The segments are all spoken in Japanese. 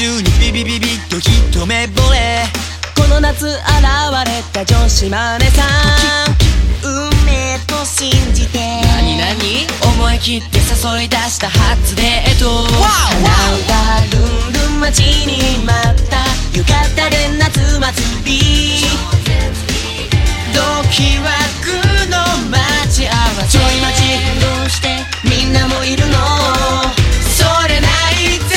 中にビビビビッと一目惚れ。 この夏現れた女子マネさん、 運命と信じて何何思い切って誘い出した初デート。 花がルンルン待ちに待った浴衣で夏祭り、 ドキワクの待ち合わせ。 ちょい待ちどうしてみんなもいるの、 それないぜ。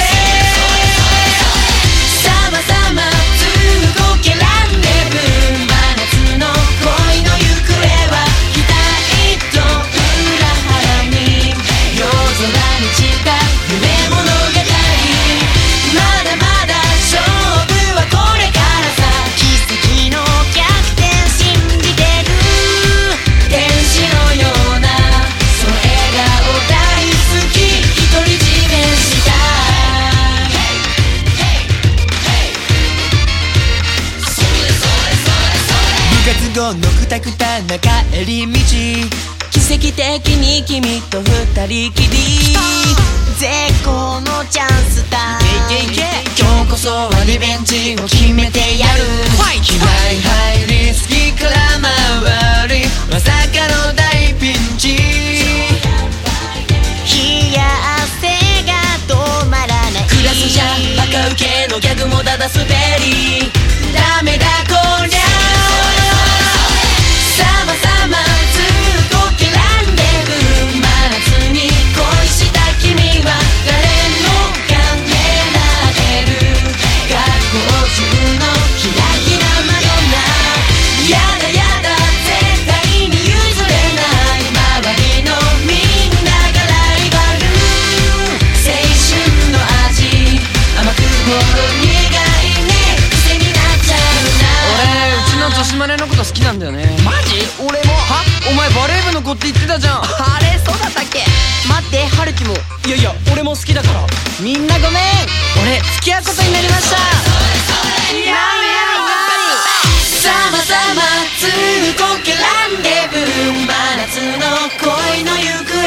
さまさま動けランデブー、真夏の恋の行方は期待と裏腹に、夜空に散った夢物語。まだまだ勝負はこれからさ、 奇跡の逆転信じてる。 天使のようなその笑顔大好き、独り占めしたい。 部活後のくたくたな帰り道、 奇跡的に君と二人きり、 絶好のチャンスだ。 今日こそはリベンジを決めてやる。気合ハイリスキーから回り、まさかの大ピンチ。 冷や汗が止まらない。 クラスじゃバカウケのギャグもダダ滑り、ダメだこりゃ。さまさま動けランデブー、真夏に恋した君は誰もが狙ってる。学校中のキラキラマドンナ、やだやだ絶対に譲れない。周りのみんながライバル、青春の味甘くほろ苦いね、癖になっちゃうな。 俺うちの女子マネのこと好きなんだよね。 マジ？俺も。 は？お前バレー部の子って言ってたじゃん。 あれそうだったっけ？ 待って、春樹も。 いやいや俺も好きだから。 みんなごめん、俺付き合うことになりました。さまさま動けランデブー、真夏の恋の行方